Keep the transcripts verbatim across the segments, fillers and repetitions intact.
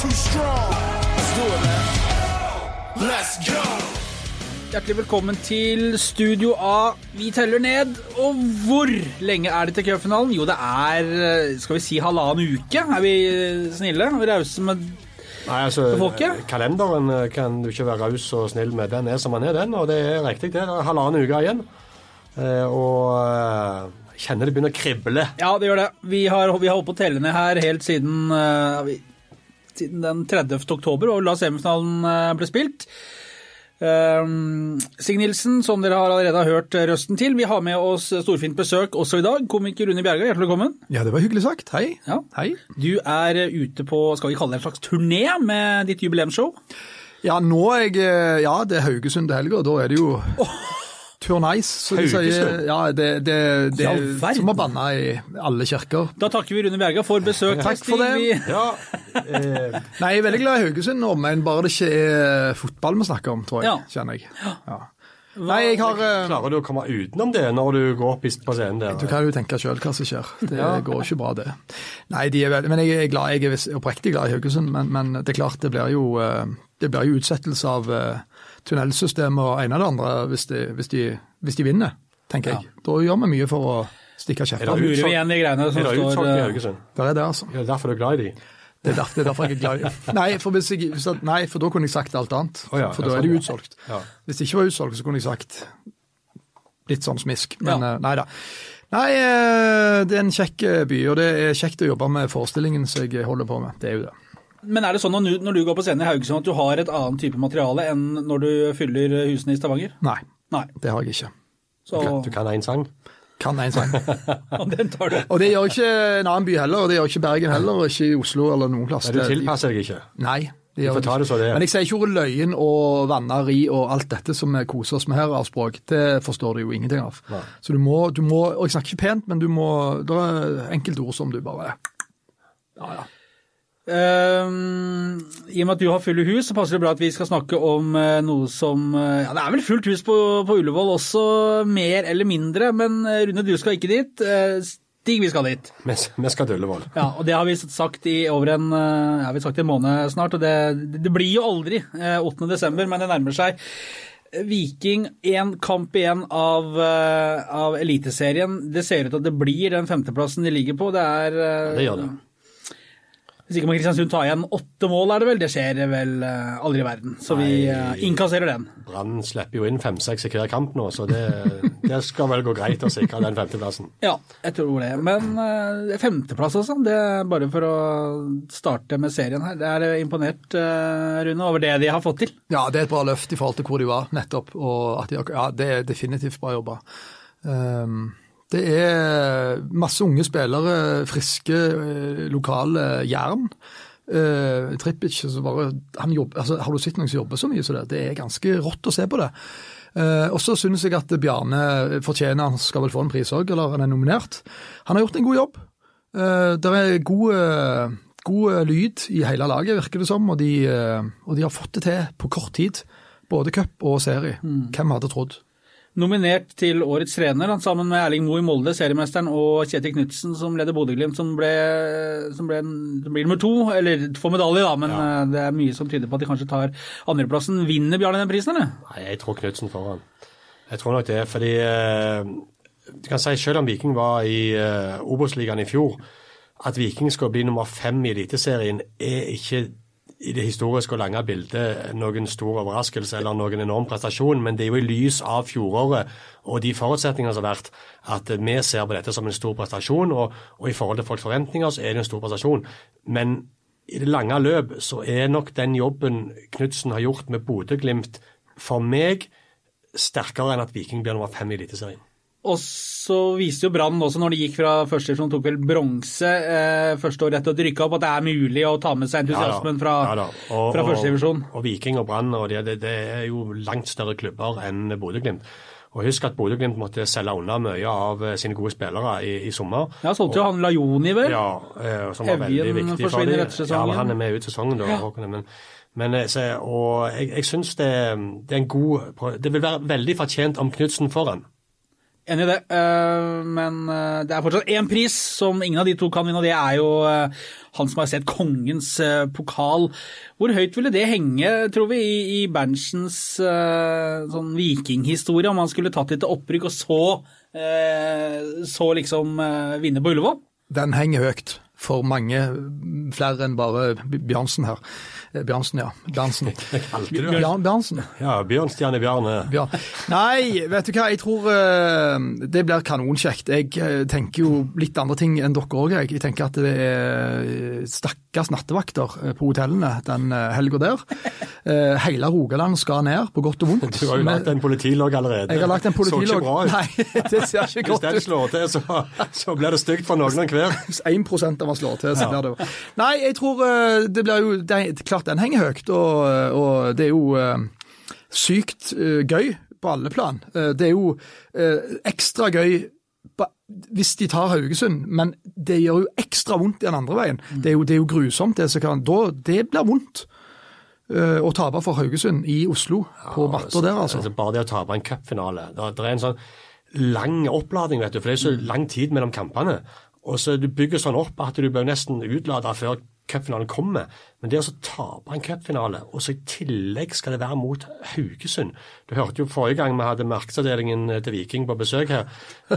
too strong. Let's do it, man. Let's go. Hjertelig velkommen til Studio A. Vi teller ned, og hvor lenge er det til cupfinalen? Jo, det er, skal vi si, halvannen uke. Er vi snille og rause med Nei, altså, folket? Kalenderen kan du ikke være raus og snill med. Den er som den er, den, og det er riktig. Det er halvannen uke igjen. Og kjenner det begynner å krible. Ja, det gjør det. Vi har, vi har holdt på å telle ned her helt siden, uh, siden den tredjevte oktober, og la semifinalen uh, ble spilt. Um, Sig Nilsen, som dere har allerede hørt røsten til, vi har med oss storfint besøk også i dag. Komiker Rune Bjerga, hjertelig velkommen. Ja, det var hyggelig sagt. Hei. Ja. Hei. Du er ute på, skal vi kalle det en slags turné med ditt jubileumsshow? Ja, nå er jeg, ja, det er Haugesund til helga, da er det jo oh. Turnais, så de sier, ja, det, det, det er som å banne i alle kirker. Da takker vi Rune Bjerga for besøk. Takk for det. Vi... Ja, eh. Nei, jeg er veldig glad i Haugesund, men bare det ikke er fotball vi snakker om, tror jeg, ja. Kjenner jeg. Ja. Nei, jeg har... Klarer du å komme utenom det når du går opp på scenen der? Du kan jo tenke selv hva som skjer. Det ja. Går ikke bra, det. Nei, de er veldig, men jeg er glad, jeg er oppriktig glad i Haugesund, men, men det er klart, det blir jo, det blir jo utsettelse av tunnelsystemet og en av det andre hvis de, hvis de, hvis de vinner, tenker jeg. Ja. Da gjør vi mye for å stikke kjepper. Da lurer vi igjen de greiene som står... Er det utsolgt i Haugesund? Det er det, altså. Det er derfor du er glad i de? Det er derfor, det er derfor jeg er glad i. Nei, for, hvis jeg, hvis jeg, nei, for da kunne jeg sagt alt annet. Oh ja, for da er det utsolgt. Ja. Hvis det ikke var utsolgt, så kunne jeg sagt litt sånn smisk. Men ja. Nei da. Nei, det er en kjekk by, og det er kjekt å jobbe med forestillingen som jeg holder på med. Det er jo det. Men er det sånn når du, når du går på scenen i Haugesund at du har et annet type materiale enn når du fyller husene i Stavanger? Nei, Nei. Det har jeg ikke. Så... Du, kan, du kan en sang? Kan en sang. Og den tar du. Og det gjør ikke en annen by heller, og det gjør ikke Bergen heller, og ikke i Oslo eller noen plass. Nei, du tilpasser deg ikke? Nei, det gjør jeg ikke. Det. Men jeg sier ikke ordet løgn og vanneri og alt dette som vi koser oss med her av språk. Det forstår du jo ingenting av. Nei. Så du må, du må, og jeg snakker ikke pent, men du må, det er enkelte ord som du bare, ja, ja. Um, I og med at du har fulle hus, så passer det bra at vi skal snakke om uh, noe som uh, ja, det er vel fullt hus på, på Ullevål også, mer eller mindre, men uh, Rune, du skal ikke dit. uh, Stig, vi skal dit. Vi skal til Ullevål. Ja, og det har vi sagt i over en, uh, ja, vi har sagt en måned snart, og det, det blir jo aldri uh, åttende desember, men det nærmer seg. Viking, en kamp igjen av, uh, av eliteserien. Det ser ut til at det blir den femteplassen de ligger på. Det er uh, ja, det gjør det. Hvis ikke må Kristiansund ta igjen åtte mål, er det vel? Det skjer vel uh, aldri i verden. Så Nei, vi uh, innkasserer den. Brann slipper jo inn fem-seks i hver kamp nå, så det, det skal vel gå greit å sikre den femteplassen. Ja, jeg tror det. Men uh, femteplass også, det er bare for å starte med serien her. Det er imponert, uh, Rune, over det de har fått til. Ja, det er et bra løft i forhold til hvor de var nettopp, og at de, ja, det er definitivt bra jobba. Um, Det er masse unge spillere, friske, lokale jern. Uh, Trippic, så bare, han jobber, altså, har du sett noen som jobber så mye så det? Det er ganske rått å se på det. Uh, og så synes jeg at Bjarne fortjener, han skal vel få en pris også, eller han er nominert. Han har gjort en god jobb. Uh, det er god, god lyd i hele laget, virker det som, og de, uh, og de har fått det til på kort tid. Både cup og serie. Mm. Hvem hadde trodd? Nominert til årets trener, sammen med Erling Moe i Molde, seriemesteren, og Kjetil Knudsen, som leder Bodø/Glimt, som ble, som ble, som blir nummer to, eller får medalje da, men ja. Det er mye som tyder på at de kanskje tar andreplassen. Vinner Bjarne den prisen, eller? Nei, jeg tror Knudsen får han. Jeg tror nok det, fordi eh, du kan si, selv om Viking var i eh, Obos-ligaen i fjor, at Viking skal bli nummer fem i eliteserien er ikke i det historiske og lange bildet noen stor overraskelse eller noen enorm prestasjon, men det er jo i lys av fjoråret og de forutsetningene som har vært at vi ser på dette som en stor prestasjon, og, og i forhold til folks forventninger så er det en stor prestasjon. Men i det lange løp så er nok den jobben Knudsen har gjort med Bodø/Glimt for meg sterkere enn at Viking blir nummer fem i eliteserien. Og så viste jo Brann også, når de gikk fra første divisjon, tok vel bronse eh, første år etter å rykke opp, at det er mulig å ta med seg entusiasmen fra, ja, ja og, fra første divisjon. Og, og Viking og Brann, og det, det, det er jo langt større klubber enn Bodø/Glimt. Og husk at Bodø/Glimt måtte selge unna mye av sine gode spillere i, i sommer. Ja, solgte jo han Lajoni vel? Ja, eh, som var Evjen veldig viktig for dem. Ja, han er med ut sesongen da. Ja. Men, men så, og jeg, jeg synes det, det er en god, det vil være veldig fortjent om Knudsen får han. Enig i det, men det er fortsatt en pris som ingen av de to kan vinne, og det er jo Hans Majestet Kongens pokal. Hvor høyt ville det henge, tror vi, i Berntsens sånn vikinghistorie, om han skulle tatt det til opprykk og så, så liksom vinne på Ullevål? Den henger høyt for mange, flere enn bare Bjørnsen her. Bjørnsen, ja. Bjørnsen. Bjørn, Bjørnsen. Ja, Bjørnstjerne Bjarne. Bjørn. Nei, vet du hva, jeg tror uh, det blir kanonkjekt. Jeg uh, tenker jo litt andre ting enn dere også. Jeg. jeg tenker at det er stakkars nattevakter på hotellene den uh, helgen der. Uh, hele Rogaland skal ned, på godt og vondt. Du har jo lagt en politilog allerede. Jeg har lagt en politilog. Så ikke bra ut. Nei, det ser ikke godt ut. Hvis den slår til, så, så blir det stygt for noen og hver. Hvis en prosent av man slår til, så blir det. Nei, jeg tror uh, det blir jo, det, klart den henger høyt, og, og det er jo uh, sykt uh, gøy på alle plan. Uh, det er jo uh, ekstra gøy ba, hvis de tar Haugesund, men det gjør jo ekstra vondt i den andre veien. Mm. Det, er jo, det er jo grusomt, det, kan, da, det blir vondt uh, å tape for Haugesund i Oslo, ja, på matter der, altså. altså. Bare det å tape en cupfinale, det, det er en sånn lang oppladning, vet du, for det er så lang tid mellom kampene. Og så du bygger sånn opp at du bør nesten utlade før cupfinalen kommer. Men det er å tape en cupfinale, og så i tillegg skal det være mot Haugesund. Du hørte jo forrige gang vi hadde markedsavdelingen til Viking på besøk her.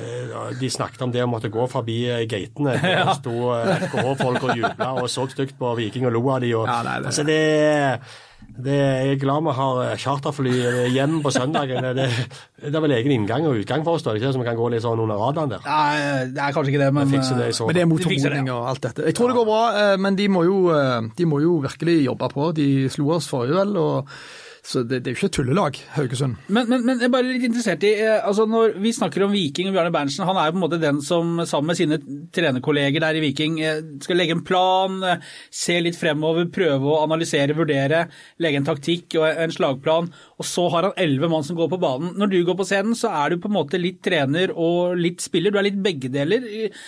De snakket om det å måtte gå forbi gatene. Det sto F K H-folk og jubla og så stygt på Viking og lo av de. Og, ja, nei, det, altså det Det jeg er glad vi har charterfly hjem på søndagen. Det, det er vel egen inngang og utgang for oss, da. Det er ikke som vi kan gå litt sånn under radaren der. Nei, det er kanskje ikke det, men det, det, men det er mot formodning og alt dette. Jeg tror det går bra, men de må jo, de må jo virkelig jobbe på. De slo oss forrige vel, og så det, det er jo ikke et tullelag, Haugesund. Men, men, men jeg er bare litt interessert i, altså når vi snakker om Viking og Bjarne Berntsen, han er jo på en måte den som sammen med sine trenerkolleger der i Viking skal legge en plan, se litt fremover, prøve å analysere, vurdere, legge en taktikk og en slagplan, og så har han elleve mann som går på banen. Når du går på scenen, så er du på en måte litt trener og litt spiller, du er litt begge deler.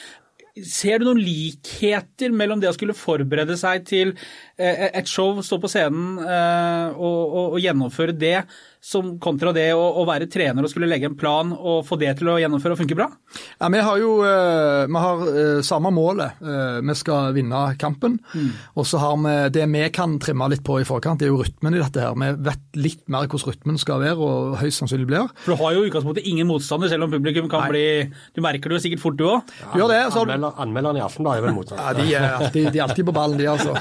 Ser du noen likheter mellom det å skulle forberede seg til et show, stå på scenen og, og, og gjennomføre det, som kontra det å, å være trener og skulle legge en plan og få det til å gjennomføre og funke bra? Ja, vi har jo vi har samme målet. Vi skal vinne kampen, mm. og så har vi det vi kan trimme litt på i forkant, det er jo rytmen i dette her. Vi vet litt mer hvordan rytmen skal være, og høyst sannsynlig blir. For du har jo i utgangspunktet ingen motstander, selv om publikum kan Nei. bli, du merker det jo sikkert fort du også. Ja, du gjør det. Så anmelder, anmelderne i Aftenbladet er vel motstander. Ja, de er, alltid, de er alltid på ballen, de altså.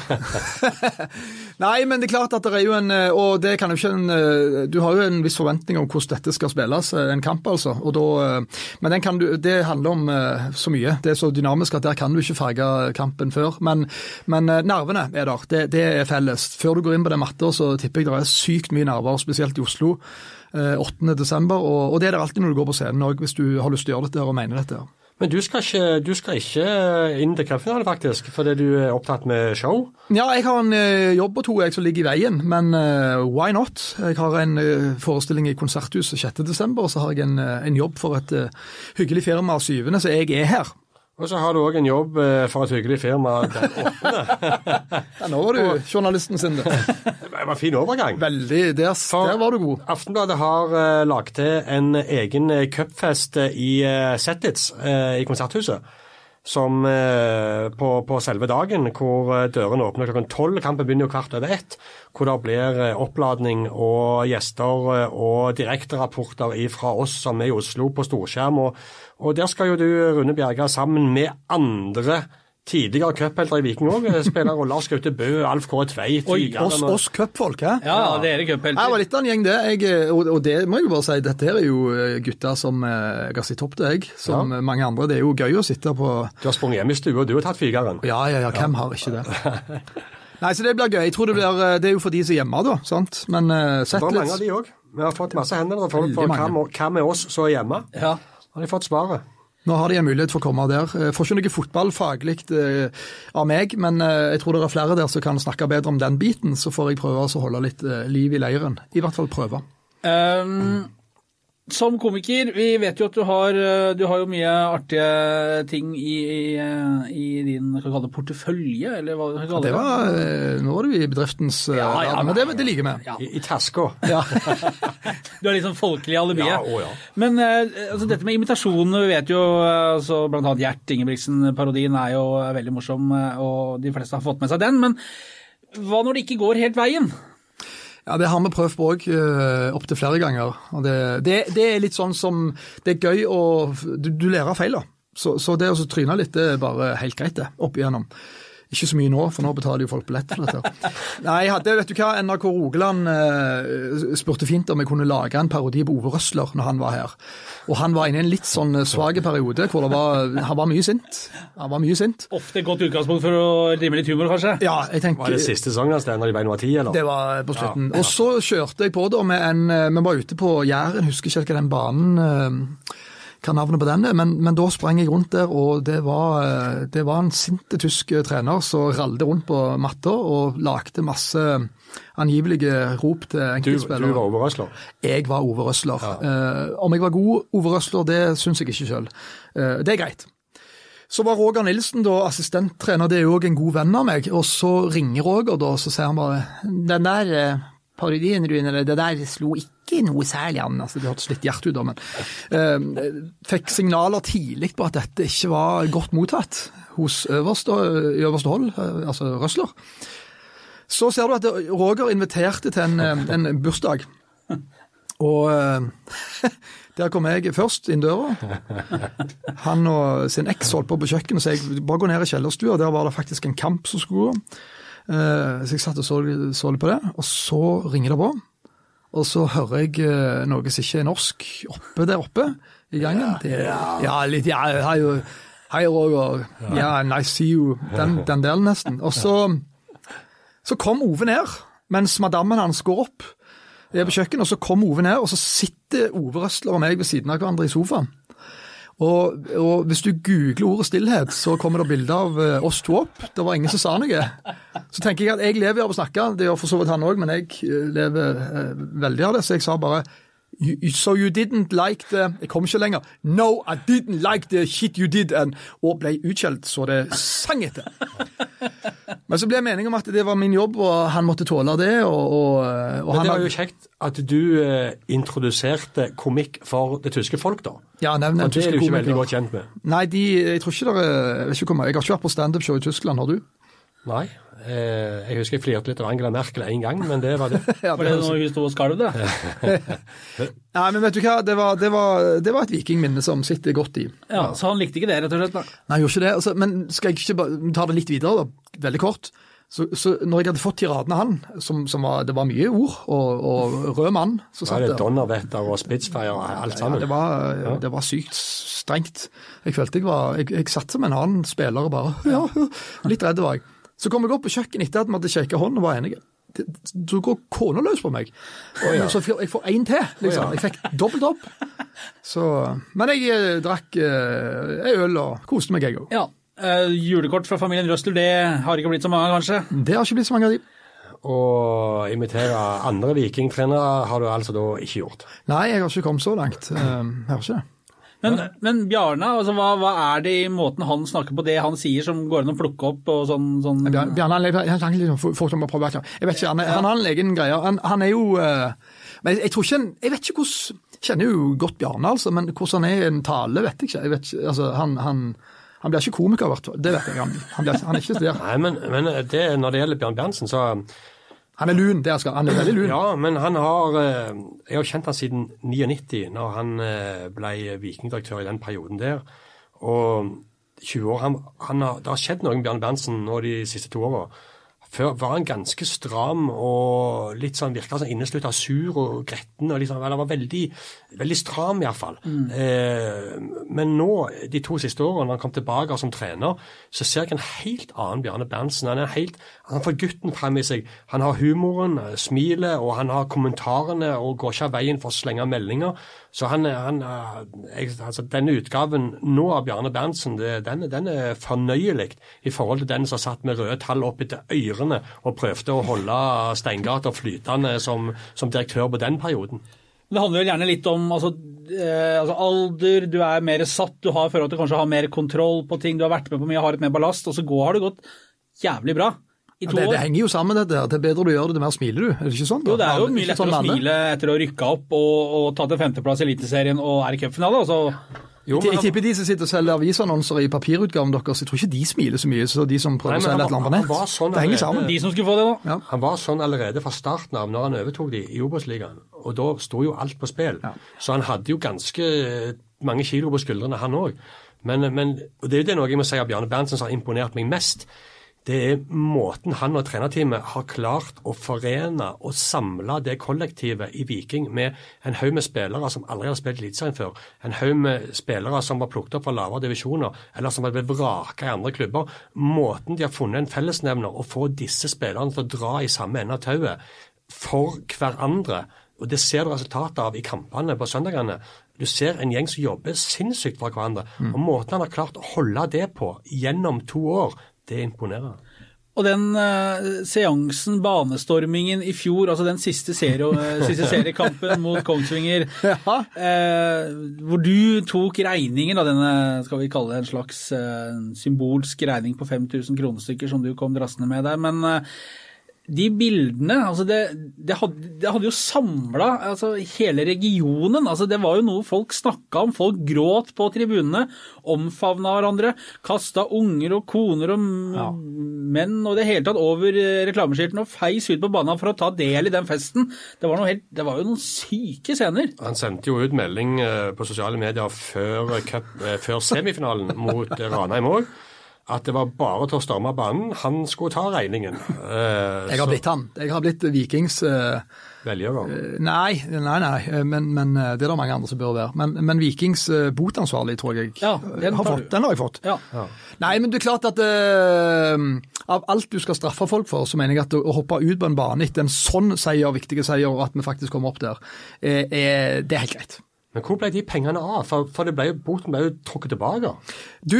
Nei, men det er klart at det er jo en, og det kan jo ikke en, du har jo en viss forventning om hvordan dette skal spilles, en kamp altså, og da, men den kan du, det handler om så mye, det er så dynamisk at der kan du ikke farge kampen før, men, men nervene er der, det, det er felles. Før du går inn på den matter, så tipper jeg det er sykt mye nerver, spesielt i Oslo, åttende desember, og, og det er det alltid når du går på scenen, og hvis du har lyst til å gjøre dette og mener dette. Men du skal ikke, du skal ikke inn til cupfinalen faktisk, fordi du er opptatt med show? Ja, jeg har en uh, jobb og to jeg som ligger i veien, men uh, why not? Jeg har en uh, forestilling i Konserthuset sjette desember, og så har jeg en, uh, en jobb for et uh, hyggelig firma syvende, så jeg er her. Og så har du også en jobb for et hyggelig firma den åttende. Ja, nå var du journalisten sin. Det var en fin overgang. Veldig, der, der var du god. Aftenbladet har uh, lagt til en egen cupfest i uh, Settitz uh, i Konserthuset, som uh, på, på selve dagen, hvor dørene åpner klokken tolv, kampen begynner jo kvart over ett, hvor det blir uh, oppladning og gjester uh, og direkterapporter fra oss som er i Oslo på storskjerm, og Og der skal jo du, Rune Bjerga, sammen med andre tidligere cuphelter i Viking også, spiller Lars Gaute Bø, Alf K. Tveit. Oi, oss, oss cupfolk, hæ? Ja, ja, det er cuphelter. Jeg var litt av en gjeng det, jeg, og, og det må jeg jo bare si, dette her er jo gutter som jeg har sett opp til jeg, som ja. mange andre. Det er jo gøy å sitte på... Du har sprunget hjem i stua, du har tatt fygeren. Ja, ja, ja, hvem ja. har ikke det? Nei, så det blir gøy. Jeg tror det blir, det er jo for de som er hjemme da, sant? Men uh, sett litt... Det er mange av de også. Vi har fått masse hendelser for, for hva, hva med oss som er hjemme. Ja. Har de fått svaret? Nå har de en mulighet for å komme der. Jeg får ikke noe fotballfaglig eh, av meg, men eh, jeg tror det er flere der som kan snakke bedre om den biten, så får jeg prøve å holde litt eh, liv i leiren. I hvert fall prøve. Um, som komiker, vi vet jo at du har, du har jo mye artige ting i, i, i din, hva kaller det, portefølje, eller hva du kaller det? Det var, nå var du i bedriftens, ja, ja, ja men det, det liker vi. Ja. I, i taska. Ja. Du har litt sånn folkelig alibi. Ja, å, ja. Men altså, dette med imitasjonen, vi vet jo, altså, blant annet Gjert Ingebrigtsen-parodien er jo veldig morsom, og de fleste har fått med seg den, men hva når det ikke går helt veien? Ja, det har vi prøvd på også, uh, opp til flere ganger. Og det, det, det er litt sånn som, det er gøy å, du, du lærer feil da. Så, så det å tryne litt, det er bare helt greit det, opp igjennom. Ikke så mye nå, for nå betaler jo folk billett for dette. Nei, jeg hadde, vet du hva, N R K Rogaland uh, spurte fint om jeg kunne lage en parodi på Ove Røsler når han var her. Og han var inne i en litt sånn svage periode, hvor det var, han var mye sint. Han var mye sint. Ofte et godt utgangspunkt for å drive litt humor, kanskje? Ja, jeg tenker... Var det siste sangen hans der, når de ble noe ti, eller? Det var på slutten. Ja. Og så kjørte jeg på da med en, vi var ute på Jæren, husker ikke hva den banen... Uh, hva navnet på denne, men, men da sprang jeg rundt der, og det var, det var en sinte tysk trener som ralde rundt på matta og lagde masse angivelige rop til enkeltspillere. Du, du var Ove Røsler? Jeg var Ove Røsler. Ja. Uh, om jeg var god Ove Røsler, det synes jeg ikke selv. Uh, det er greit. Så var Roger Nilsen da assistenttrener, det er jo også en god venn av meg, og så ringer Roger da, så sier han bare, den der uh, parodien, Rune, eller det der slo ikke noe særlig an, altså det hørtes litt hjert ut da, men uh, fikk signaler tidlig på at dette ikke var godt mottatt hos øverste, øverste hold, uh, altså Røsler. Så ser du at Roger inviterte til en, en bursdag, og uh, der kom jeg først inn døra. Han og sin eks holdt på på kjøkkenet, så jeg bare gå ned i kjellerstua, der var det faktisk en kamp som skulle gå. Uh, så jeg satt og så, så litt på det, og så ringer det på. Og så hører jeg uh, noe som ikke er norsk oppe der oppe i gangen. Det, ja, litt, ja, hei, hei Roger, ja, nice see you, den, den delen nesten. Og så, så kom Ove ned, mens madammen hans går opp. Jeg er på kjøkken, og så kom Ove ned, og så sitter Ove Røsler og meg ved siden av hverandre i sofaen. Og, og hvis du googler ordet stillhet, så kommer det bilder av uh, oss to opp. Det var ingen som sa noe. Så tenker jeg at jeg lever av å snakke, det gjør for så vidt han også, men jeg uh, lever uh, veldig av det. Så jeg sa bare, so you didn't like the, jeg kom ikke lenger, no, I didn't like the shit you did, and, og ble utkjelt, så det sang etter. Men så ble jeg meningen om at det var min jobb, og han måtte tåle det. Og, og, og Men han det var jo kjekt at du eh, introduserte komikk for det tyske folk da. Ja, nevn en og det er du ikke komiker. veldig godt kjent med. Nei, de, jeg tror ikke det er, jeg, vet ikke hvor, jeg har ikke vært på stand-up-show i Tyskland, har du? Nei, eh, jeg husker jeg flirte litt av Angela Merkel en gang, men det var det. Ja, Var det når hun stod og skalv det? Nei, men vet du hva, det var, det var, det var et vikingminne som sitter godt i. Ja, så han likte ikke det, rett og slett da. Nei, jeg gjorde ikke det, altså, men skal jeg ikke bare ta det litt videre da, veldig kort. Så, så når jeg hadde fått tiradene han, som, som var, det var mye ord, og, og rød mann, så Da satt er det der. Donnerwetter og Spitfire og alt Ja, sammen. det var, det var sykt strengt. Jeg følte jeg var, jeg, jeg satt som en annen spiller og bare, ja, litt redd var jeg. Så kom jeg opp på kjøkken etter at vi hadde kjekket hånd og var enige. Det- Så går kona løs på meg. Oh, ja. Så jeg får en til, liksom. Oh, ja. Jeg fikk dobbelt opp. Så, men jeg eh, drakk eh, en øl og koste meg, jeg også. Ja, uh, julekort fra familien Røsler, det har ikke blitt så mange, kanskje? Det har ikke blitt så mange av de. Og imitere andre vikingtrenere har du altså da ikke gjort. Nei, jeg har ikke kommet så langt. Eh, Jeg har ikke det. Men, men Bjarne, altså, hva, hva er det i måten han snakker på, det han sier som går an å plukke opp og sånn? sånn... Bjarne, Bjarne han, lever- han snakker liksom folk som må prøve. Jeg vet ikke, han, er- han har en egen greie. Han, han er jo, eh, men jeg, jeg tror ikke, han- jeg vet ikke hvordan, jeg kjenner jo godt Bjarne altså, men hvordan han er i en tale, vet jeg ikke. Jeg vet ikke, altså, han, han, han blir ikke komiker, hvert fall. Det vet jeg. Han, han, blir, han er ikke der. Nei, men, men det, når det gjelder Bjørn Berntsen, så Han er lun, det skal han. Han er veldig lun. ja, men han har eh, Jeg har kjent han siden nittini, når han eh, ble vikingdirektør i den perioden der. Og tjue år han, han har, Det har skjedd noe med Bjørn Berntsen nå de siste to årene. Før var han ganske stram og litt sånn, virket sånn innesluttet sur og gretten, og liksom, eller var veldig, veldig stram i hvert fall. Mm. Eh, men nå, de to siste årene, når han kom tilbake som trener, så ser jeg en helt annen Bjarne Berntsen. Han er helt, han får gutten frem i seg. Han har humoren, smilet, og han har kommentarene, og går ikke av veien for å slenge meldinger. Så han, han jeg, altså denne utgaven nå av Bjarne Berntsen, det, den, den er fornøyelig i forhold til den som satt med røde tall opp etter ørene og prøvde å holde Steingata flytende som, som direktør på den perioden. Det handler vel gjerne litt om altså, eh, altså alder, du er mer satt, du har forhold til kanskje å ha mer kontroll på ting, du har vært med på mye, har et mer ballast, og så går, har det gått jævlig bra. I to ja, det, år. det henger jo sammen dette her. Det er bedre du gjør det, det mer smiler du. Er det ikke sånn? Da? Jo, det er jo mye lettere sånn å smile etter å rykke opp og, og ta til femteplass i Eliteserien og er i cupfinale. Altså. Jo, jeg tipper de som sitter og selger avisannonser i papirutgaven deres, jeg tror ikke de smiler så mye, så de som prøver Nei, å selge et lampernett. Sånn det henger sammen. De som skulle få det da. Ja. Han var sånn allerede fra starten av når han overtok de i Obos-ligaen, og da sto jo alt på spill. Ja. Så han hadde jo ganske mange kilo på skuldrene, han også. Men, men og det er jo det noe jeg må si av Bjarne Berntsen som har imponert meg mest. Det er måten han og trenerteamet har klart å forene og samle det kollektivet i Viking med en haug med spillere som aldri har spilt Eliteserien før. En haug med spillere som var plukket opp fra lavere divisjoner, eller som har blitt vraket i andre klubber. Måten de har funnet en fellesnevner og få disse spillerne til å dra i samme ende av tauet for hverandre. Og det ser du resultatet av i kampene på søndagene. Du ser en gjeng som jobber sinnssykt fra hverandre. Mm. Og måten han har klart å holde det på gjennom to år, det imponerer. Og den uh, seansen, banestormingen i fjor, altså den siste, serie, uh, siste seriekampen mot Kongsvinger, ja. uh, hvor du tok regningen av denne, skal vi kalle det en slags uh, symbolsk regning på fem tusen kronestykker som du kom drassende med der, men uh, de bildene, altså det, det, hadde, det hadde jo samlet altså hele regionen, altså det var jo noe folk snakket om, folk gråt på tribunene, omfavnet hverandre, kastet unger og koner og ja. menn og det hele tatt over reklameskiltene og feis ut på banen for å ta del i den festen. Det var, noe helt, det var jo noen syke scener. Han sendte jo ut melding på sosiale medier før, cup, før semifinalen mot Ranheim også, at det var bare til å storme banen. Han skulle ta regningen. Uh, jeg har blitt han. Jeg har blitt Vikings... Uh, Velger da? Uh, nei, nei, nei. Men, men det er det mange andre som bør være. Men, men Vikings uh, botansvarlig, tror jeg ja, jeg har fått. Den har jeg fått. Ja. Ja. Nei, men det er klart at uh, av alt du skal straffe folk for, så mener jeg at å hoppe ut på en bane etter en sånn seier, viktige seier, og at vi faktisk kommer opp der, er, er, det er helt greit. Men hvor ble de pengene av? For, for det ble jo, boten ble jo trukket tilbake. Du,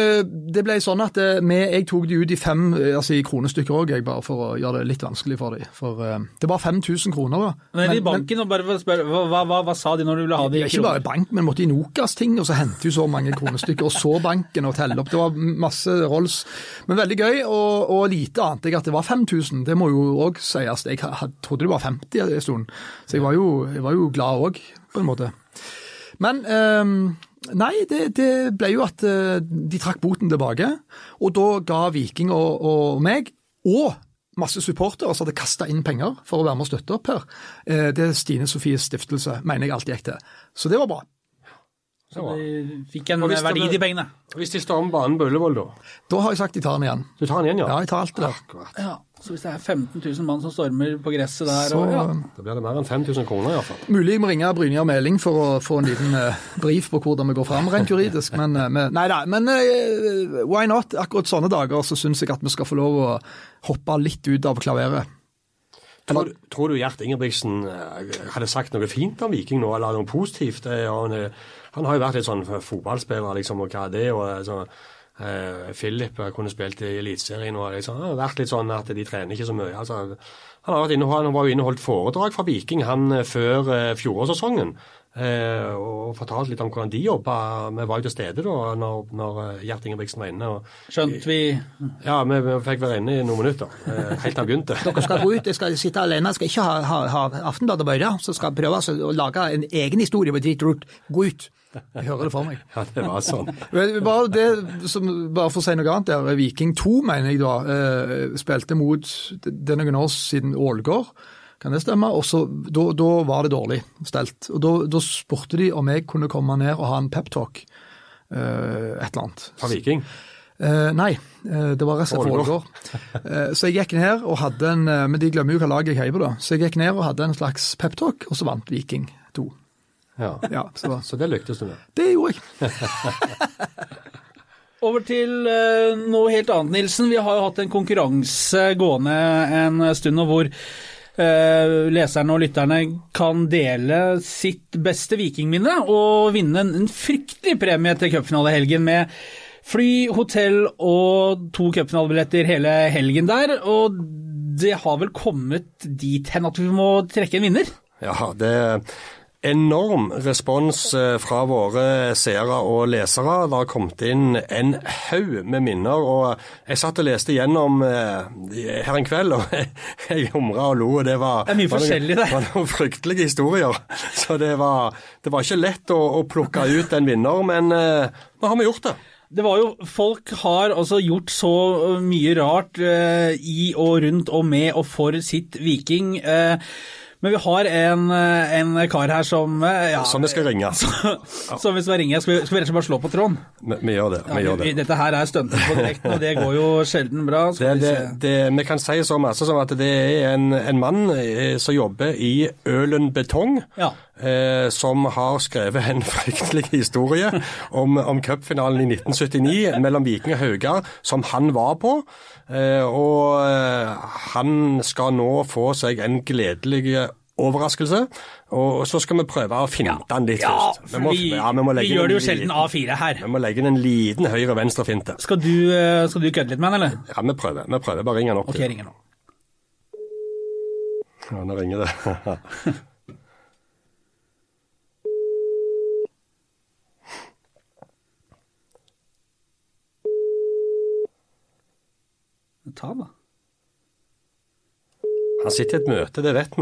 det ble sånn at jeg tok de ut i fem, altså i kronestykker også, jeg bare for å gjøre det litt vanskelig for dem. For det var fem tusen kroner da. Men, men i banken, men, bare spør, hva, hva, hva, hva sa de når du ville ha de? Ikke bare bank, men måtte i Nokas ting, og så hentet jo så mange kronestykker, og så banken og telle opp. Det var masse rolls. Men veldig gøy, og, og lite annet jeg at det var fem tusen. Det må jo også sies. Jeg trodde det var femti en stund. Så jeg var jo, jeg var jo glad også, på en måte. Men um, nei, det, det ble jo at uh, de trakk boten tilbake, og da ga Viking og, og meg, og masse supportere som hadde kastet inn penger for å være med og støtte opp her. Uh, det er Stine Sofies stiftelse, mener jeg alltid gikk til. Så det var bra. Så de fikk en verdi i pengene. Hvis de står om banen på Ullevål da? Da har jeg sagt de tar den igjen. Du tar den igjen, ja? Ja, jeg tar alt det der. Akkurat. Ja. Så hvis det er femten tusen mann som stormer på gresset der, så, og, ja. Da blir det mer enn fem tusen kroner i hvert fall. Mulig jeg må ringe Brynjar Meling for å få en liten uh, brief på hvordan vi går frem rent juridisk, men, uh, med, nei da, men uh, why not? Akkurat sånne dager så synes jeg at vi skal få lov å hoppe litt ut av klaveret. Tror, tror du Gjert Ingebrigtsen hadde sagt noe fint om Viking nå, eller noe positivt? Han, han har jo vært litt sånn fotballspiller, liksom, og hva er det, og sånn. Uh, Philip kunne spilt i Eliteserien og liksom, det har vært litt sånn at de trener ikke så mye. Altså, han, har vært inne, han var jo inneholdt foredrag fra Viking han før uh, fjorårssesongen uh, og fortalt litt om hvordan de jobbet med valg til stede da, når, når Gjert Ingebrigtsen var inne. Og, Skjønt vi... Ja, vi, vi fikk være inne i noen minutter, uh, helt da begynte. Dere skal gå ut, jeg skal sitte alene, jeg skal ikke ha, ha, ha Aftenbladet Bøyre, så skal jeg prøve å lage en egen historie på Dritt Rot. Gå ut. Jeg hører det for meg. Ja, det var sånn. Bare, det, som, bare for å si noe annet der, Viking to, mener jeg da, eh, spilte mot, det er noen år siden Ålgård, kan det stemme? Og så, da, da var det dårlig stelt. Og da, da spurte de om jeg kunne komme ned og ha en pep-talk, eh, et eller annet. Fra Viking? Eh, nei, eh, det var resten av Ålgård. Eh, så jeg gikk ned og hadde en, men de glemmer jo hva lag jeg heier på da, så jeg gikk ned og hadde en slags pep-talk, og så vant Viking to. Ja, ja så, så det lyktes du med? Det gjorde jeg. Over til uh, noe helt annet, Nilsen. Vi har jo hatt en konkurranse gående en stund, og hvor uh, leserne og lytterne kan dele sitt beste vikingminne og vinne en, en fryktelig premie til cupfinalehelgen med fly, hotell og to cupfinalebilletter hele helgen der. Og det har vel kommet dit hen at vi må trekke en vinner? Ja, det... enorm respons fra våre seere og lesere. Det har kommet inn en haug med minner, og jeg satt og leste gjennom her en kveld, og jeg humret og lo, og det var, det er mye forskjellig, det. var noen fryktelige historier. Så det var, det var ikke lett å, å plukke ut en vinner, men nå har vi gjort det. Det var jo, folk har altså gjort så mye rart uh, i og rundt og med og for sitt Viking. Uh, men vi har en, en kar her som... Uh, ja, som vi skal ringe. Som, som vi skal ringe. Skal vi, skal vi rett og slett bare slå på tråden? Vi, vi gjør det, vi ja, gjør det. Vi, dette her er stuntet på direkten, og det går jo sjelden bra. Det, vi, det, det, vi kan si så masse som at det er en, en mann som jobber i Ølen Betong, ja. Eh, som har skrevet en fryktelig historie om, om cupfinalen i nitten syttini mellom Viking og Haugar, som han var på. Eh, og eh, han skal nå få seg en gledelig overraskelse, og så skal vi prøve å finne ja. den litt ja, først. Vi, må, vi, ja, vi, må vi gjør det jo sjelden A fire her. Vi må legge inn en liten høyre-venstre finte. Skal du, skal du kødde litt med han, eller? Ja, vi prøver. Vi prøver. Bare ringe han opp. Ok, ringer nå. Ja, nå ringer det. Ta da. Han sitter i et møte, det vet vi.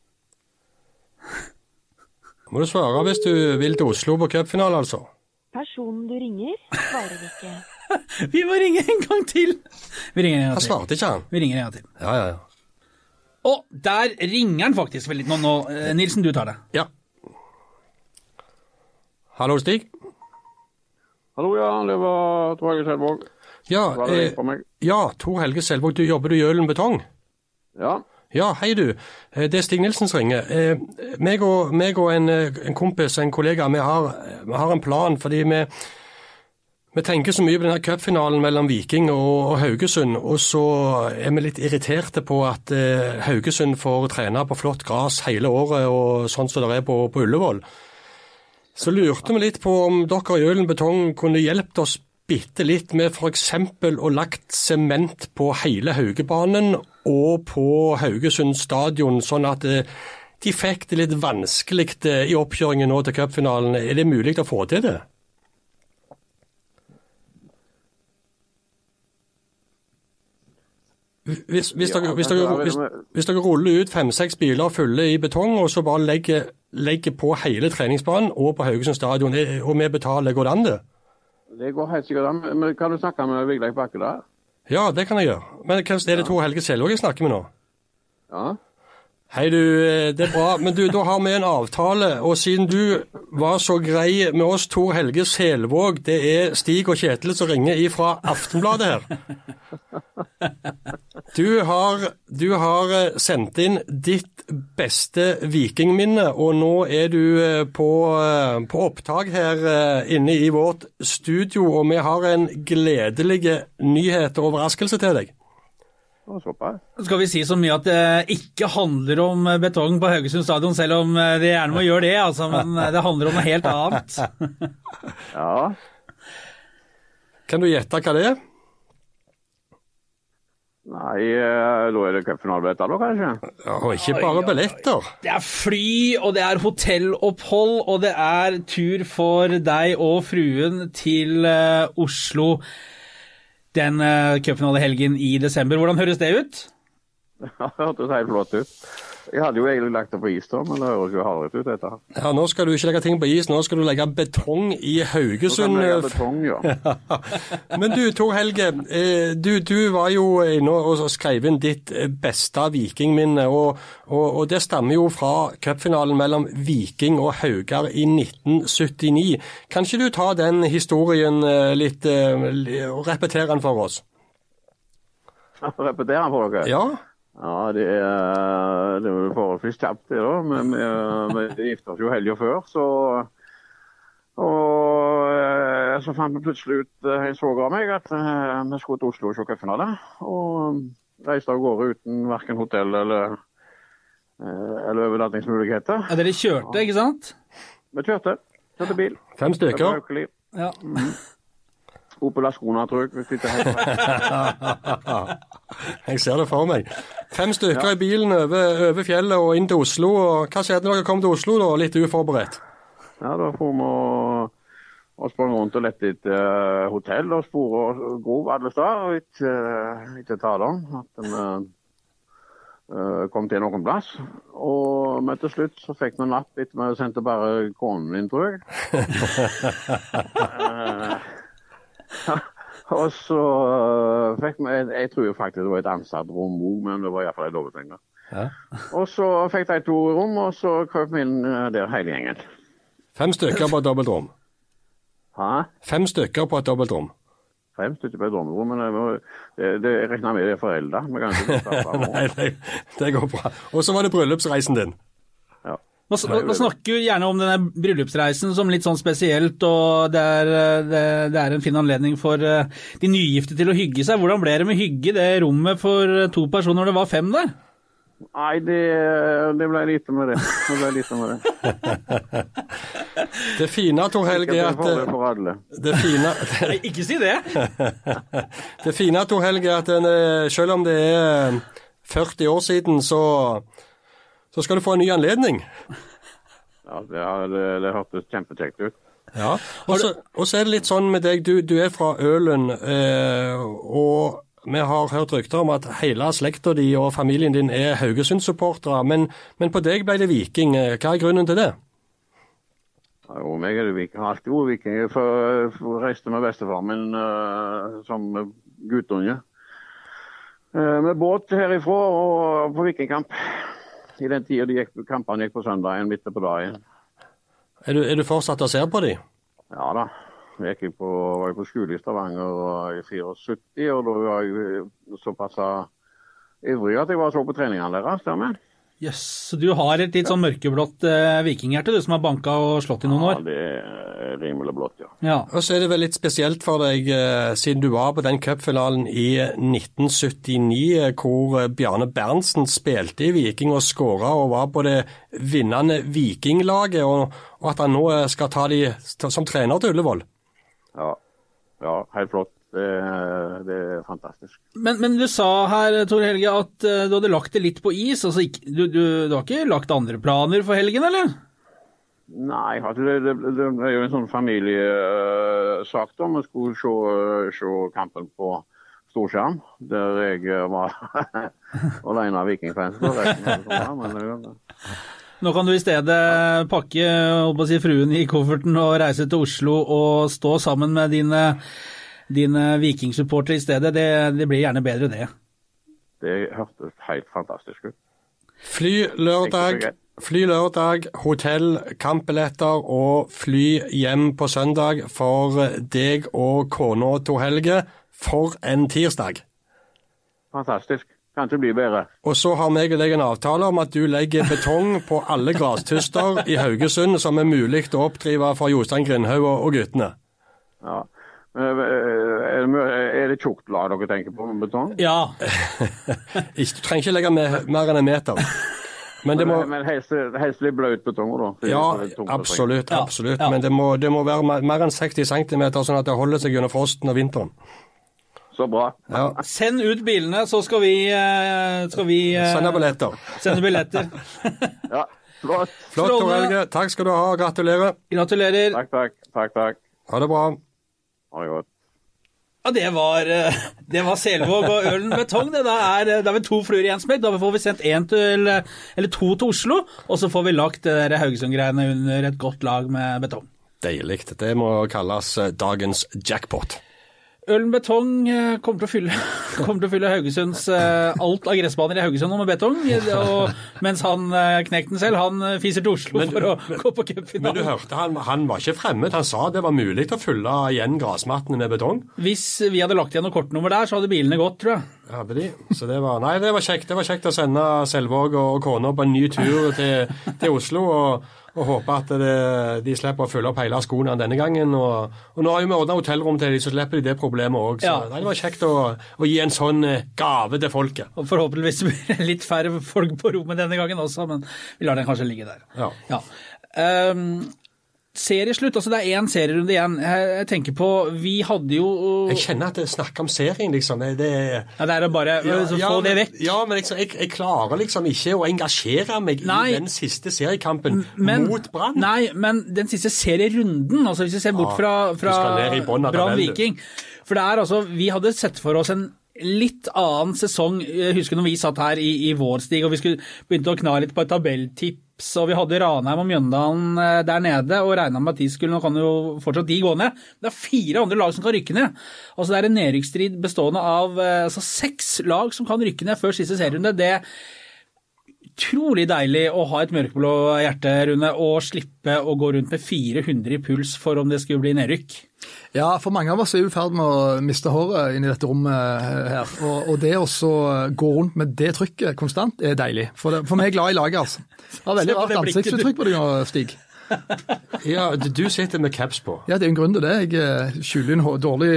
Må du svare hvis du vil til Oslo på cupfinale, altså. Personen du ringer, svarer ikke. Vi må ringe en gang til. Vi ringer en gang til. Han svarte ikke, han. Vi ringer en gang til. Ja, ja, ja. Og der ringer han faktisk vel litt nå. nå. Nilsen, du tar det. Ja. Hallo, Stig. Hallo, ja, det var Tor Helge Selvåg. Ja, eh, ja, Tor Helge Selvåg, du jobber du i Ølen Betong? Ja. Ja, hei du. Det er Stig Nilsen som ringer. Eh, meg og, meg og en, en kompis, en kollega, vi har, vi har en plan, fordi vi, vi tenker så mye på denne cupfinalen mellom Viking og, og Haugesund, og så er vi litt irriterte på at eh, Haugesund får trene på flott gras hele året, og sånn som det er på, på Ullevål. Så lurte vi litt på om dere i Ølen Betong kunne hjelpe oss bitte litt med for eksempel å lagt sement på hele Haugebanen og på Haugesund stadion, sånn at de fikk det litt vanskelig i oppkjøringen nå til cupfinalen. Er det mulig å få til det? Hvis, hvis, ja, dere, hvis, dere, hvis, hvis dere ruller ut fem-seks biler fulle i betong, og så bare legger, legger på hele treningsbanen og på Haugesund stadion, og vi betaler, går det an det? Det går helt sikkert an, men kan du snakke med Vigleik Bakke der? Ja, det kan jeg gjøre. Men er det Tor Helge Selvåg jeg snakker med nå? Ja. Hei du, det er bra, men du, da har vi en avtale, og siden du var så grei med oss, Tor Helge Selvåg, det er Stig og Kjetil som ringer ifra Aftenbladet her. Du har, du har sendt inn ditt beste vikingminne, og nå er du på, på opptak her inne i vårt studio, og vi har en gledelig nyhet og overraskelse til deg. Skal vi si så mye at det ikke handler om betong på Haugesund stadion, selv om det gjerne må gjøre det, altså, men det handler om noe helt annet. Ja. Kan du gjette hva det er? Nei, da er det cupfinalebilletter da, kanskje? Ja, og ikke bare billetter. Det er fly, og det er hotellopphold, og det er tur for deg og fruen til uh, Oslo den uh, cupfinalehelgen i desember. Hvordan høres det ut? Ja, det hørtes helt flott ut. Jeg hadde jo egentlig lagt det på is da, men det høres jo hardere ut dette. Ja, nå skal du ikke legge ting på is, nå skal du legge betong i Haugesund. Nå kan jeg legge betong, ja. Men du, Tor Helge, du, du var jo inne og skrev inn ditt beste vikingminne, og, og, og det stammer jo fra cupfinalen mellom Viking og Haugar i nitten syttini. Kan ikke du ta den historien litt, og repetere den for oss? Repetere den for dere? Ja. Ja, det er, det er forholdsvis kjapt det da, men vi gifter oss jo helgen før, så, og så fant vi plutselig ut en svoger av meg at vi skulle til Oslo og se cupfinale, og reiste av gårde uten hverken hotell eller, eller overnattingsmuligheter. Ja, dere kjørte, ikke sant? Vi kjørte, kjørte bil. Fem stykker? Ja. Mm. Opel Ascona, tror jeg, hvis det ikke helt. Jeg ser det for meg. Fem stykker ja. I bilen over, over fjellet og inn til Oslo. Og hva skjedde når dere kom til Oslo da, litt uforberedt? Ja, da får vi og sprang rundt og lette etter uh, hotell og spore og grov alle steder. Og ikke, uh, ikke tale om at vi uh, kom til noen plass. Og men til slutt så fikk vi napp etter vi sendte bare konen min, tror jeg. uh, Og så uh, fikk vi, jeg, jeg tror faktisk det var et ansatt rom, men det var i hvert fall et dobbeltseng. Ja. Og så fikk de to rom, og så krøp vi inn uh, der hele gjengen. Fem stykker på et dobbeltrom? Hæ? Fem stykker på et dobbeltrom? Fem stykker på et dobbeltrom, men det, det, det jeg regner med det er foreldre. Nei, det, det går bra. Og så var det bryllupsreisen din? Ja. Man, man snakker jo gjerne om denne bryllupsreisen som litt sånn spesielt, og det er, det, det er en fin anledning for de nygifte til å hygge seg. Hvordan ble det med hygge i det rommet for to personer når det var fem der? Nei, det, det ble lite med det. Det ble lite med det. Det fine, Tor Helge, er at... Det, for alle. det fine... Nei, ikke si det! Det fine, Tor Helge, er at den, selv om det er førti år siden, så... Så skal du få en ny anledning. Ja, det, det, det hørtes kjempekjekt ut. Ja, og så, og så er det litt sånn med deg, du, du er fra Ølen, eh, og vi har hørt rykter om at hele slekta di og familien din er Haugesund-supportere, men, men på deg ble det Viking. Hva er grunnen til det? Ja, jo, meg er det Viking. Jeg har alltid vært Viking. Jeg for, for reiste med bestefaren min uh, som guttunge. Uh, med båt herifra og på Vikingkamp. I den tiden de gikk, kampene gikk på søndagen, midt på dagen. Er du, er du fortsatt og ser på de? Ja da. Jeg gikk på, var jeg på skole i Stavanger i syttifire, og da var jeg såpass ivrig at jeg var så på treningene deres. Dermed. Jøss, så du har et litt sånn mørkeblått eh, vikinghjerte, du som har banka og slått i noen år? Ja, det er rimelig blått, ja. ja. Og så er det vel litt spesielt for deg, eh, siden du var på den cupfinalen i nitten syttini, hvor Bjarne Berntsen spilte i Viking og skåret og var på det vinnende Vikinglaget, og, og at han nå skal ta de som trener til Ullevål. Ja, ja helt flott. Det, det er fantastisk. Men, men du sa her, Tor Helge, at uh, du hadde lagt det litt på is. Altså, du, du, du har ikke lagt andre planer for helgen, eller? Nei, det, det, det er jo en sånn familiesak uh, da. Vi skulle se, se kampen på storskjerm, der jeg var alene av Vikingfans. Nå kan du i stedet pakke å si, fruen i kofferten og reise til Oslo og stå sammen med dine dine vikingsupportere i stedet, det, det blir gjerne bedre det. Det hørtes helt fantastisk ut. Fly lørdag, fly lørdag, hotell, kampbilletter og fly hjem på søndag for deg og kona Tor Helge for en tirsdag. Fantastisk. Kan ikke bli bedre. Og så har meg og deg en avtale om at du legger betong på alle grastuster i Haugesund som er mulig å oppdrive for Jostein Grindhaug og, og guttene. Ja. Er det, er det tjukt lag dere tenker på med betong? Ja. Du trenger ikke legge med, mer enn en meter. Men det må... Men helst, helst litt bløt betong da? Ja, absolutt, absolutt. Ja, ja. Men det må, det må være mer enn seksti centimeter, sånn at det holder seg under frosten og vinteren. Så bra. Ja. Send ut bilene, så skal vi... Skal vi sende billetter. Sende billetter. Ja, flott. Flott, Tor Helge. Takk skal du ha. Gratulerer. Gratulerer. Takk, takk. Takk, takk. Ha det bra. Ha det godt. Ja, det var, det var Selvåg og Ølen Betong. Det da er, da er vi to fluer i en smekk. Da får vi sendt en til, eller to til Oslo, og så får vi lagt det der Haugesund-greiene under et godt lag med betong. Deilig. Det må kalles dagens jackpot. Ølen Betong kommer til å fylle, kommer til å fylle Haugesunds alt av gressbaner i Haugesund med betong, og mens han knekten selv, han fiser til Oslo men, for å men, gå på cupfinalen. Men du hørte, han, han var ikke fremmed. Han sa det var mulig å fylle igjen grasmattene med betong. Hvis vi hadde lagt igjen noe kortnummer der, så hadde bilene gått, tror jeg. Ja, det de. Så det var, nei, det var kjekt. Det var kjekt å sende Selvåg og kona på en ny tur til, til Oslo, og og håper at det, de slipper å fylle opp hele skoene denne gangen. Og, og nå har vi ordnet hotellrom til dem, så slipper de det problemet også. Så ja. Det var kjekt å, å gi en sånn gave til folket. Og forhåpentligvis blir det litt færre folk på rommet denne gangen også, men vi lar den kanskje ligge der. Ja. Ja. Um, serieslutt, altså det er en serierunde igjen. Jeg, jeg tenker på, vi hadde jo... Jeg kjenner at det snakker om serien, liksom. Det, ja, det er bare ja, så ja, få det men, vekk. Ja, men liksom, jeg, jeg klarer liksom ikke å engasjere meg nei, i den siste seriekampen men, mot Brann. Nei, men den siste serierunden, altså hvis vi ser bort fra, fra Brann Viking, for det er altså, vi hadde sett for oss en litt annen sesong. Jeg husker når vi satt her i, i vårstig, og vi skulle begynte å kna litt på et tabelltipp, så vi hadde Ranheim og Mjøndalen der nede, og regnet med at de skulle, nå kan jo fortsatt de gå ned. Det er fire andre lag som kan rykke ned. Altså det er en nedrykksstrid bestående av altså, seks lag som kan rykke ned før siste serierunde. Det er utrolig deilig å ha et mørkeblå hjerte, Rune, og slippe å gå rundt med fire hundre i puls for om det skulle bli nedrykk. Ja, for mange av oss er jo i ferd med å miste håret inn i dette rommet her, og, og det å gå rundt med det trykket konstant er deilig. For, det, for meg er glad i laget, altså. Det har veldig rart ansiktsuttrykk på deg nå, Stig. Ja, du sitter med caps på. Ja, det er jo en grunn til det. Jeg skjuler en dårlig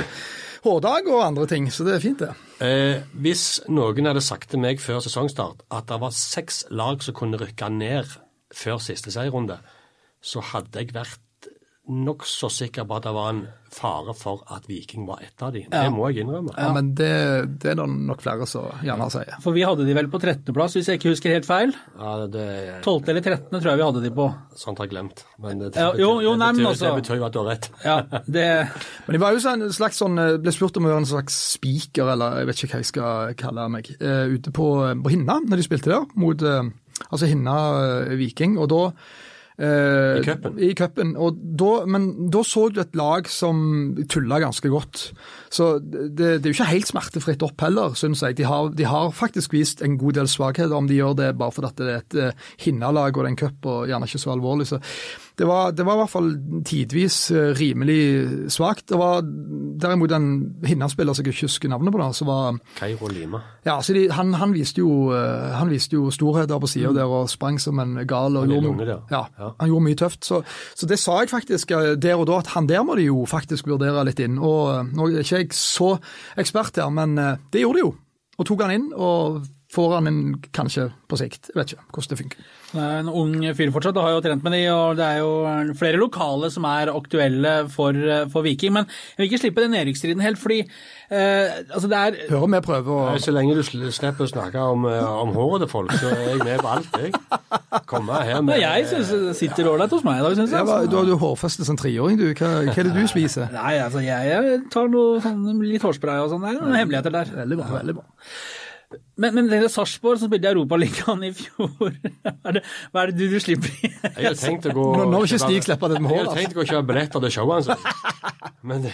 hårdag og andre ting, så det er fint det. Eh, hvis noen hadde sagt til meg før sesongstart at det var seks lag som kunne rykke ned før siste serierunde, så hadde jeg vært nok så sikker på at det var en fare for at Viking var et av de. Ja. Det må jeg innrømme. Ja, men det, det er det nok flere som gjerne sier. For vi hadde de vel på trettende plass, hvis jeg ikke husker helt feil. Ja, det... tolvte eller trettende tror jeg vi hadde de på. Sånt har jeg glemt. Men det, ja, jo, jo, nei, men også... det betyr jo at du har rett. Ja, det... Men det var jo en slags sånn, ble spurt om å gjøre en slags speaker, eller jeg vet ikke hva jeg skal kalle meg, uh, ute på, på Hinna, når de spilte der, mot uh, altså Hinna uh, Viking, og da Uh, I køppen. I køppen. Og da, men da så du et lag som tullet ganske godt. Så det, det er jo ikke helt smertefritt opp heller, synes jeg. De har, de har faktisk vist en god del svakheter, om de gjør det bare fordi det er et uh, hinnalag og det er en køpp og gjerne ikke så alvorlig. Så det var, det var i hvert fall tidvis uh, rimelig svagt. Det var derimot en hinnaspiller som jeg ikke husker navnet på da, så var... Kairo Lima. Ja, så de, han, han, viste jo, uh, han viste jo storheter på siden mm. der og sprang som en gal. Og gjorde, lunge, ja, ja, han gjorde mye tøft. Så, så det sa jeg faktisk uh, der og da, at han der må de jo faktisk vurdere litt inn. Og uh, nå er ikke jeg så ekspert her, men uh, det gjorde de jo. Og tok han inn, og får han en kanskje på sikt. Jeg vet ikke hvordan det funker. Det er en ung fyr fortsatt, det har jo trent med de, og det er jo flere lokale som er aktuelle for, for Viking, men jeg vil ikke slippe den nedrykksstriden helt, fordi eh, altså det er... Hører vi prøve å... Så lenge du slipper å snakke om, om håret til folk, så er jeg med på alt, jeg. Komme her med... Men jeg synes det sitter ålreit hos meg i dag, synes jeg. Ja, du har jo hårfestet som treåring, du. Hva, hva er det du spiser? Nei, altså jeg, jeg tar noe sånn, litt hårspray og sånn der, noen hemmeligheter der. Veldig bra, veldig bra. Men, men det er Sarpsborg som spilte i Europaligaen i fjor. Hva er det, hva er det du, du slipper i? Jeg har tenkt å gå... Nå, nå vil ikke Stig slippe det med hår. Jeg har tenkt å gå og kjøpe billetter til showet, altså. Men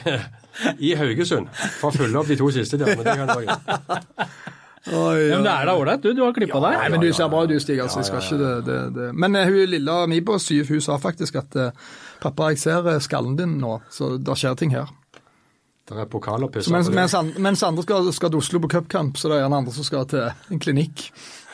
i Haugesund, for å fylle opp de to siste der, men det kan jeg ikke. Oi, ja. Men det er da ålreit, du, du har klippet deg. Nei, men du ser bra du, Stig, altså, jeg skal ikke det, det, det. Men uh, hun lilla mi på syv, hun sa faktisk at uh, pappa, jeg ser skallen din nå, så det skjer ting her. Det er pokaler mens, mens, mens andre skal, skal til Oslo på cupkamp, så det er en andre som skal til en klinikk.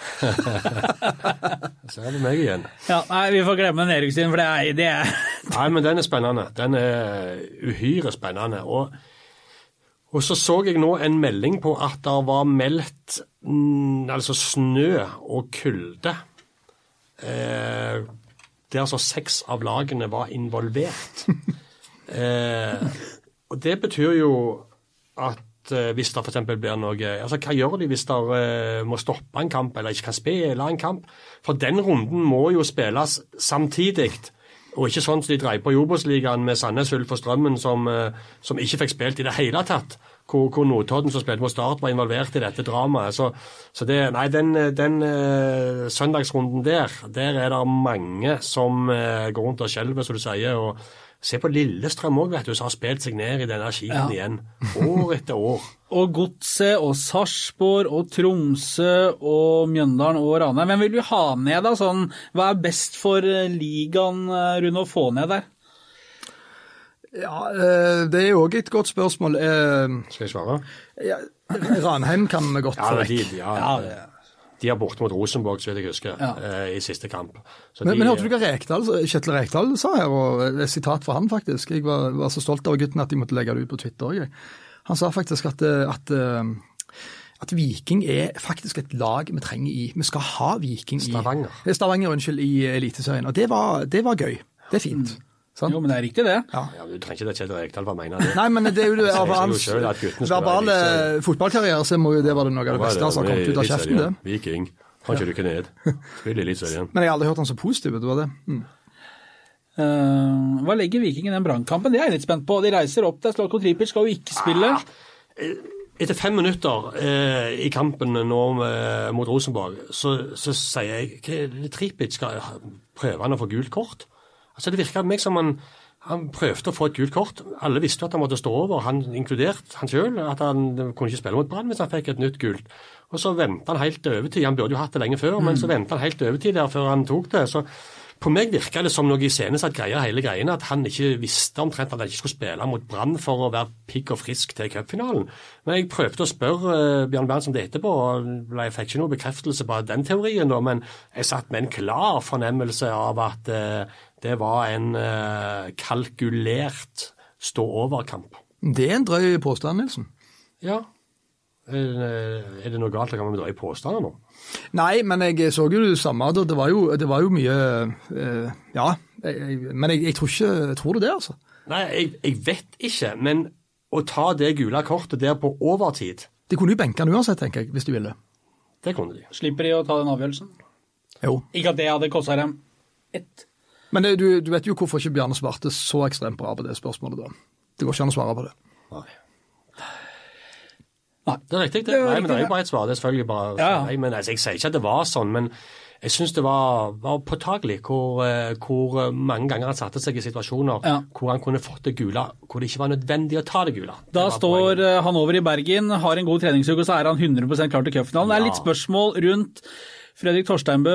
Så er det meg igjen. Ja, nei, vi får glemme nedrykksstriden, for det er, det er... Nei, men den er spennende. Den er uhyre spennende. Og, og så så jeg nå en melding på at det var meldt mm, altså snø og kulde. Eh, der så seks av lagene var involvert. eh, Og det betyr jo at uh, hvis det for eksempel blir noe... Altså, hva gjør de hvis de uh, må stoppe en kamp, eller ikke kan spille en kamp? For den runden må jo spilles samtidig, og ikke sånn som de dreier på i Obos-ligaen med Sandnes Ulf og Strømmen, som, uh, som ikke fikk spilt i det hele tatt, hvor, hvor Notodden som spilte på start var involvert i dette dramaet. Så, så det, nei, den, den uh, søndagsrunden der, der er det mange som uh, går rundt og skjelver, som du sier, og se på Lillestrøm også, vet du, som har spilt seg ned i denne skiten ja. igjen, år etter år. Og Godset, og Sarpsborg, og Tromsø, og Mjøndalen, og Ranheim. Hvem vil du ha ned da? Sånn, hva er best for ligaen, Rune, å få ned der? Ja, det er jo også et godt spørsmål. Skal jeg svare? Ja, Ranheim kan vi godt få vekk. Ja, de, ja, ja, ja. De har borte mot Rosenborg, så vil jeg huske, ja. eh, i siste kamp. Så men, de, men hørte du hva Rekdal, Kjetil Rekdal sa her, og et sitat fra han faktisk. Jeg var, var så stolt av gutten at de måtte legge det ut på Twitter også. Han sa faktisk at, at, at Viking er faktisk et lag vi trenger i. Vi skal ha Viking i... Stavanger. Stavanger, unnskyld, i Eliteserien. Og det var, det var gøy. Det er fint. Mm. Sant? Jo, men det er riktig det. Ja, men Du trenger ikke det Kjetil Rekdal for å mene det. Nei, men det er jo det, av sier jo hans selv at guttene skal verbale være fotballkarriere, så må jo det være noe av det beste som har kommet ut av kjeften, det. Viking. Kan ikke rykke ned. Spiller litt sånn igjen. Men jeg har aldri hørt han så positiv, det var det. Mm. Uh, hva legger Viking i den brannkampen? Det er jeg litt spent på. De reiser opp der, Zlatko Tripic skal jo ikke spille. Ah, etter fem minutter eh, i kampen nå med, mot Rosenborg, så, så sier jeg Tripic skal prøve han å få gult kort. Altså Det virker på meg som han Han prøvde å få et gult kort. Alle visste at han måtte stå over, han inkludert han selv, at han kunne ikke spille mot Brann hvis han fikk et nytt gult. Og så ventet han helt til overtid. Han burde jo hatt det lenge før, mm. men så ventet han helt til overtid der før han tok det. Så på meg virker det som noe iscenesatt greier hele greiene, at han ikke visste omtrent at han ikke skulle spille mot Brann for å være pigg og frisk til cupfinalen. Men jeg prøvde å spørre uh, Bjørn Berntsen om det etterpå, og jeg fikk ikke noe bekreftelse på den teorien da, men jeg satt med en klar fornemmelse av at uh, det var en uh, kalkulert stå-over-kamp. Det er en drøy påstand, Nilsen. Ja. Er det noe galt? Kan vi dra i påstander nå? Nei, men jeg så jo det samme. Det var jo, det var jo mye uh, Ja, jeg, men jeg, jeg tror ikke Tror du det, altså? Nei, jeg, jeg vet ikke, men å ta det gule kortet der på overtid De kunne jo benke han uansett, tenker jeg, hvis de ville. Det kunne de. Slipper de å ta den avgjørelsen? Jo. Ikke at det hadde kostet dem ett. Men det, du, du vet jo hvorfor ikke Bjarne svarte så ekstremt bra på det spørsmålet da. Det går ikke an å svare på det. Nei. Nei. Det er riktig, det. det Nei, riktig, men det er jo bare et svar. Det er selvfølgelig bare... Ja, ja. Nei, men altså, jeg sier ikke at det var sånn, men jeg synes det var, var påtagelig hvor, hvor mange ganger han satte seg i situasjoner ja. hvor han kunne fått det gule, hvor det ikke var nødvendig å ta det gule. Da det står poenget. Han over i Bergen, har en god treningsuke, og så er han hundre prosent klar til cupfinalen. Det er litt spørsmål rundt Fredrik Torsteinbø,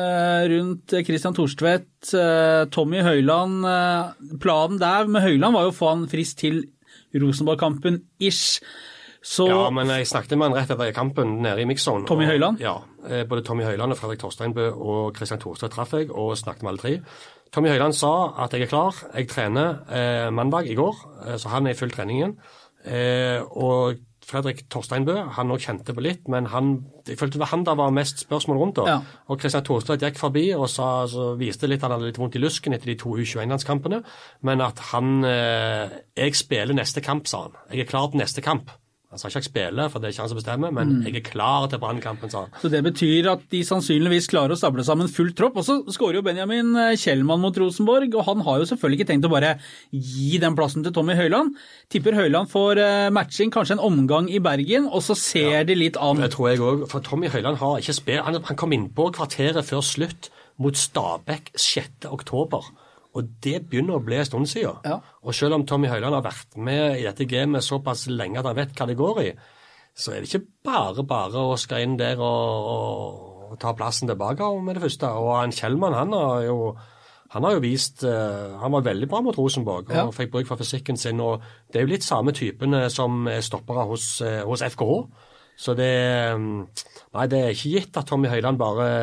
rundt Christian Thorstvedt, Tommy Høiland. Planen der med Høiland var jo å få han frist til Rosenborg-kampen-ish. Så, ja, men jeg snakket med han rett etter kampen nede i Mixzone. Tommy og, Høiland? Ja, både Tommy Høiland og Fredrik Torsteinbø og Christian Thorstvedt traff jeg, og snakket med alle tre. Tommy Høiland sa at jeg er klar, jeg trener eh, mandag i går, eh, så han er i full trening igjen. Eh, og Fredrik Torsteinbø, han også kjente på litt, men han, jeg følte det var han der var mest spørsmål rundt da. Ja. Og Christian Thorstvedt gikk forbi og sa, så viste litt, han hadde litt vondt i lusken etter de to U tjueen-landskampene, men at han, eh, jeg spiller neste kamp, sa han. Jeg er klar til neste kamp. Han sa ikke jeg spiller, for det er ikke han som bestemmer, men mm. jeg er klar til brannkampen, sa han. Så det betyr at de sannsynligvis klarer å stable sammen full tropp, og så skårer jo Benjamin Kjellmann mot Rosenborg, og han har jo selvfølgelig ikke tenkt å bare gi den plassen til Tommy Høiland. Tipper Høiland får matching, kanskje en omgang i Bergen, og så ser ja. de litt an. Det tror jeg også, for Tommy Høiland har ikke spilt, han, han kom inn på kvarteret før slutt mot Stabæk sjette oktober. Og det begynner å bli en stund siden. Ja. Og selv om Tommy Høiland har vært med i dette gamet såpass lenge at han vet hva det går i, så er det ikke bare bare å skal inn der og, og, og ta plassen tilbake med det første. Og han Kjellmann, han har jo, han har jo vist, uh, han var veldig bra mot Rosenborg, og ja. fikk bruk for fysikken sin, og det er jo litt samme typene som stoppere hos, uh, hos F K H. Så det, um, nei, det er ikke gitt at Tommy Høiland bare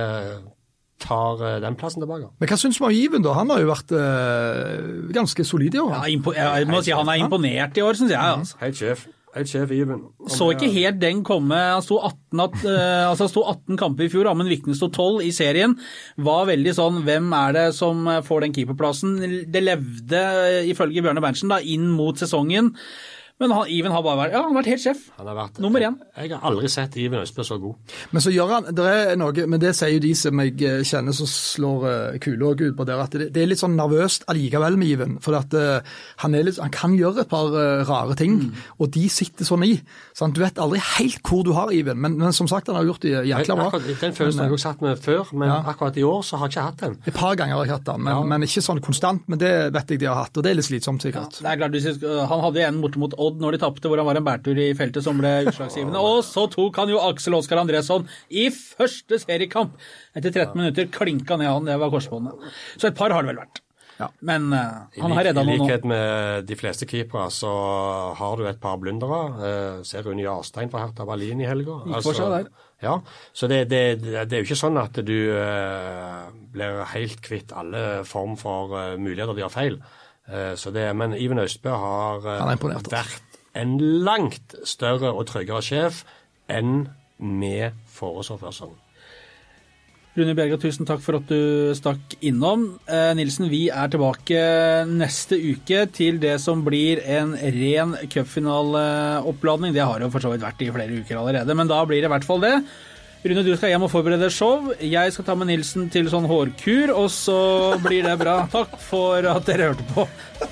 tar den plassen tilbake. Men hva synes man om Iven da? Han har jo vært øh, ganske solid i år. Ja, impo- jeg må si han er imponert i år, synes jeg. Altså. Helt sjef. Helt sjef Iven. Så ikke helt den komme. Han sto atten, at, uh, altså sto atten kamper i fjor, Amund Vikne sto tolv i serien. Var veldig sånn, hvem er det som får den keeperplassen? Det levde, ifølge Bjørne Berntsen, da, inn mot sesongen. Men han, Iven har bare vært, ja, han har vært helt sjef. Han har vært, nummer én. Jeg, jeg har aldri sett Iven Østbø så god. Men så gjør han, det er noe, men det sier jo de som jeg kjenner som slår uh, kulog ut på der, at det, det er litt sånn nervøst allikevel med Iven, for at uh, han, er litt, han kan gjøre et par uh, rare ting, mm. og de sitter sånn i. Sånn, du vet aldri helt hvor du har Iven, men, men som sagt, han har gjort det jækla bra. Akkurat, den følelsen har jeg også satt med før, men ja. akkurat i år så har jeg ikke hatt den. Et par ganger har jeg hatt den, men, ja. men ikke sånn konstant, men det vet jeg de har hatt, og det er litt slitsomt sikkert. Ja, det er klart, han hadde en borte mot Odd når de tappte, hvor han var en bærtur i feltet som ble utslagsgivende. Og så tok han jo Aksel Oskar Andresson i første seriekamp. Etter tretten ja. minutter klinka ned han, det var korsbåndet. Så et par har det vel vært. Ja. Men uh, han har redda noen nå. I likhet med de fleste keepere, så har du et par blundere. Uh, ser Rune Jarstein fra Hertha Berlin i helga. Gikk for seg der. Ja, så det, det, det er jo ikke sånn at du uh, blir helt kvitt alle form for uh, muligheter de har feil. Uh, så det, men Iven Østbø har uh, vært en langt større og tryggere sjef enn vi foreså før sånn. Rune Bjerga, tusen takk for at du stakk innom. Eh, Nilsen, vi er tilbake neste uke til det som blir en ren cupfinaleoppladning. Det har jo for så vidt vært i flere uker allerede, men da blir det i hvert fall det. Rune, du skal hjem og forberede show. Jeg skal ta med Nilsen til sånn hårkur, og så blir det bra. Takk for at dere hørte på.